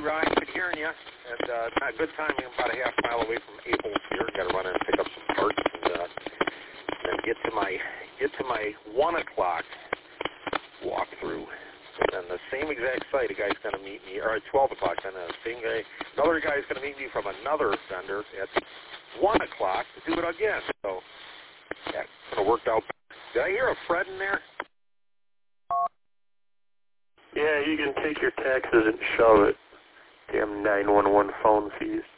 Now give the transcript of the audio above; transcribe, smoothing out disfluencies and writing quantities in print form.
Ryan. Good hearing you. And not good timing. I'm about a half mile away from Aples here. Got to run in and pick up some parts and then get to my 1 o'clock walkthrough. And then the same exact site, a guy's going to meet me, or at 12 o'clock. Then another guy's going to meet me from another vendor at 1 o'clock to do it again. So that kind of worked out. Did I hear a Fred in there? Yeah, you can take your taxes and shove it. Damn 911 phone fees.